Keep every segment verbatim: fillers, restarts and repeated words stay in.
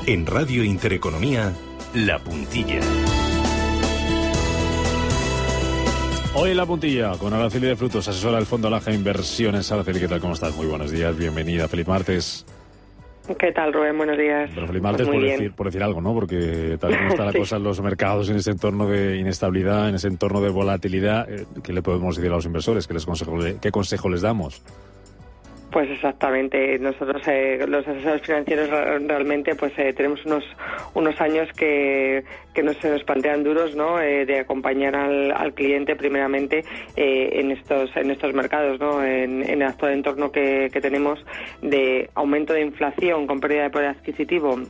En Radio Intereconomía, La Puntilla. Hoy La Puntilla, con Araceli de Frutos, asesora del Fondo Laja Inversiones. Araceli, ¿qué tal? ¿Cómo estás? Muy buenos días, bienvenida. Feliz martes. ¿Qué tal, Rubén? Buenos días. Pero feliz martes, pues por, decir, por decir algo, ¿no? Porque tal como está la sí. cosa en los mercados, en ese entorno de inestabilidad, en ese entorno de volatilidad, eh, ¿qué le podemos decir a los inversores? ¿Qué, les consejo, ¿Qué consejo les damos? Pues exactamente. Nosotros, eh, los asesores financieros, realmente pues eh, tenemos unos unos años que, que nos, se nos plantean duros, ¿no? Eh, de acompañar al, al cliente primeramente eh, en estos en esestos mercados, ¿no? En, en el actual entorno que, que tenemos de aumento de inflación con pérdida de poder adquisitivo.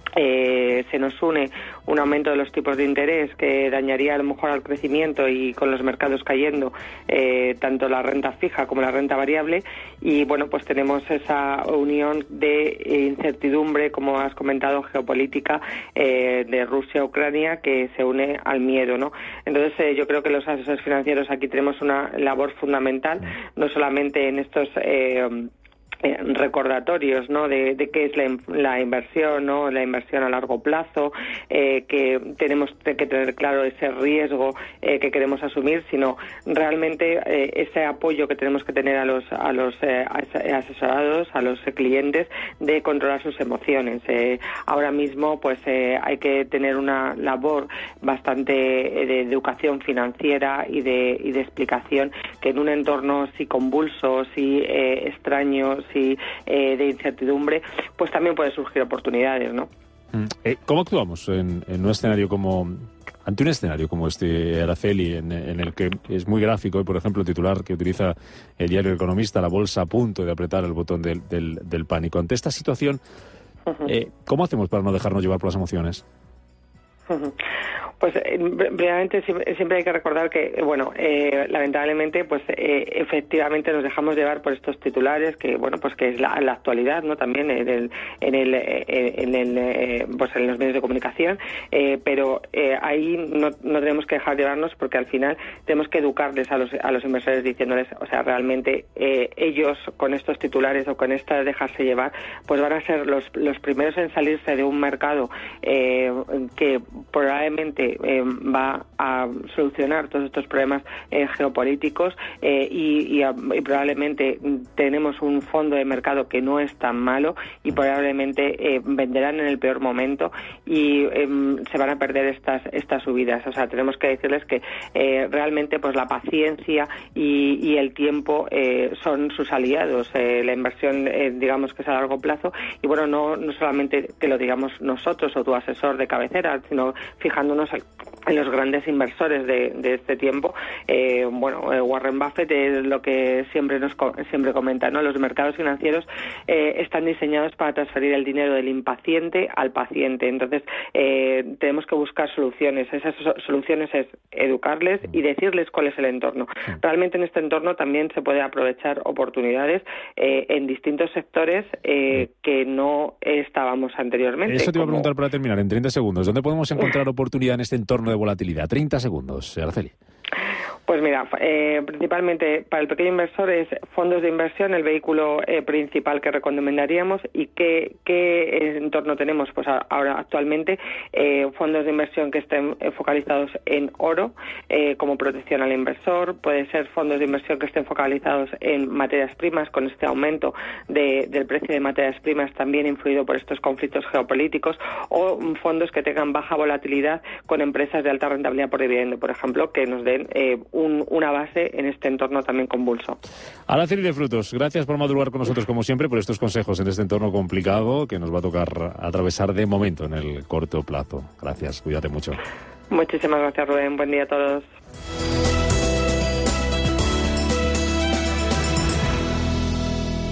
Eh, se nos une un aumento de los tipos de interés que dañaría a lo mejor al crecimiento, y con los mercados cayendo eh, tanto la renta fija como la renta variable, y bueno, pues tenemos esa unión de incertidumbre, como has comentado, geopolítica, eh, de Rusia-Ucrania, que se une al miedo, ¿no? Entonces eh, yo creo que los asesores financieros aquí tenemos una labor fundamental, no solamente en estos eh, Eh, recordatorios, ¿no? De, de qué es la, la inversión, ¿no? La inversión a largo plazo, eh, que tenemos que tener claro ese riesgo eh, que queremos asumir, sino realmente eh, ese apoyo que tenemos que tener a los a los eh, asesorados, a los clientes, de controlar sus emociones. Eh, ahora mismo, pues eh, hay que tener una labor bastante eh, de educación financiera y de y de explicación, que en un entorno así convulso, así eh, extraño, y eh, de incertidumbre, pues también pueden surgir oportunidades, ¿no? Eh, ¿Cómo actuamos en, en un escenario como ante un escenario como este, Araceli, en, en el que es muy gráfico, y por ejemplo el titular que utiliza el diario El Economista, la bolsa a punto de apretar el botón del, del, del pánico? Ante esta situación, uh-huh. eh, ¿cómo hacemos para no dejarnos llevar por las emociones? Uh-huh. Pues eh, brevemente siempre hay que recordar que, bueno, eh, lamentablemente, pues eh, efectivamente nos dejamos llevar por estos titulares, que bueno, pues que es la, la actualidad, ¿no? También en el, en el, en el, eh, pues en los medios de comunicación, eh, pero eh, ahí no, no tenemos que dejar llevarnos, porque al final tenemos que educarles a los a los inversores diciéndoles, o sea, realmente eh, ellos con estos titulares o con esta dejarse llevar, pues van a ser los los primeros en salirse de un mercado eh, que probablemente Eh, va a solucionar todos estos problemas eh, geopolíticos eh, y, y, y probablemente tenemos un fondo de mercado que no es tan malo, y probablemente eh, venderán en el peor momento y eh, se van a perder estas estas subidas. O sea, tenemos que decirles que eh, realmente pues la paciencia y, y el tiempo eh, son sus aliados. Eh, la inversión, eh, digamos que es a largo plazo, y bueno, no, no solamente que lo digamos nosotros o tu asesor de cabecera, sino fijándonos en los grandes inversores de, de este tiempo. Eh, bueno, eh, Warren Buffett es lo que siempre nos siempre comenta, ¿no? Los mercados financieros eh, están diseñados para transferir el dinero del impaciente al paciente. Entonces, eh, tenemos que buscar soluciones. Esas soluciones es educarles y decirles cuál es el entorno. Realmente en este entorno también se puede aprovechar oportunidades eh, en distintos sectores eh, que no estábamos anteriormente. Eso te iba a como... preguntar para terminar, en treinta segundos. ¿Dónde podemos encontrar oportunidad en este entorno de volatilidad? treinta segundos, Araceli. Pues mira, eh, principalmente para el pequeño inversor es fondos de inversión el vehículo eh, principal que recomendaríamos. ¿Y qué, qué entorno tenemos? Pues ahora actualmente eh, fondos de inversión que estén focalizados en oro eh, como protección al inversor. Puede ser fondos de inversión que estén focalizados en materias primas, con este aumento de, del precio de materias primas también influido por estos conflictos geopolíticos, o fondos que tengan baja volatilidad con empresas de alta rentabilidad por dividendo, por ejemplo, que nos den eh, Un, una base en este entorno también convulso. Araceli de Frutos, gracias por madrugar con nosotros como siempre, por estos consejos en este entorno complicado que nos va a tocar atravesar de momento en el corto plazo. Gracias, cuídate mucho. Muchísimas gracias, Rubén. Buen día a todos.